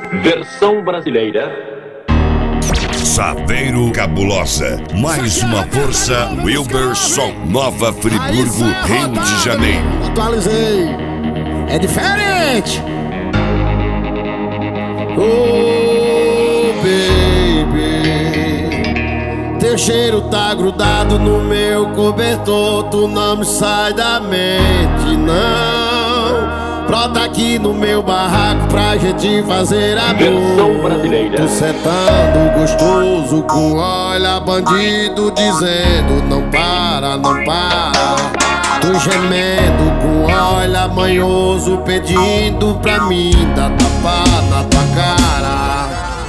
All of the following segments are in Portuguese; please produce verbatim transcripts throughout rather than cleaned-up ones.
Versão brasileira. Saveiro Cabulosa. Mais uma força Wilber Som. Nova Friburgo, Rio de Janeiro. Atualizei. É diferente. Oh, baby, teu cheiro tá grudado no meu cobertor. Tu não me sai da mente, não. Brota aqui no meu barraco pra gente fazer amor. Versão brasileira. Tu sentando gostoso com olha bandido dizendo não para, não para. Tu gemendo com olha manhoso pedindo pra mim dar tapa na tua cara.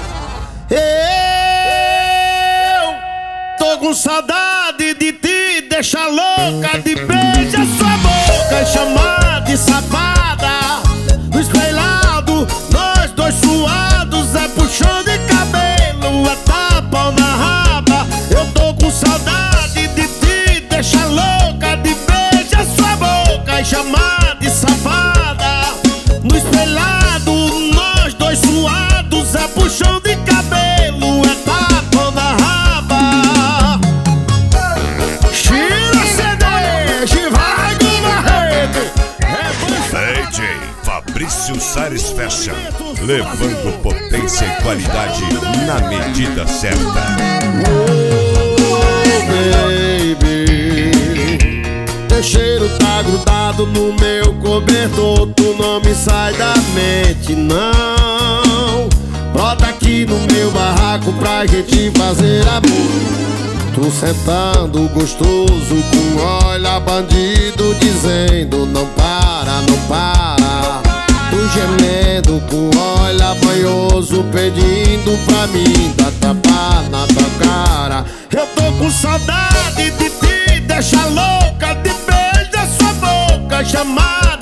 Eu tô com saudade de te deixar louca, de beijar sua boca e chamar de safada. No espelhado, nós dois suados, é puxão de cabelo, é tapa na raba. Eu tô com saudade de te deixar louca, de beijar sua boca e chamar de safada. No espelhado, nós dois suados, é puxão de cabelo, é tapa na raba. Tira C D, vai do Barreto. D J Fabrício Salles Fashion, levando potência e qualidade na medida certa. Oh, baby, teu cheiro tá grudado no meu cobertor. Tu não me sai da mente, não. Brota aqui no meu barraco pra gente fazer amor. Tu sentando gostoso com olha bandido dizendo não para, não para. Tu gemendo com olha banhoso pedindo pra mim dar tapa na tua cara. Eu tô com saudade de te deixar louca, de beijar sua boca chamada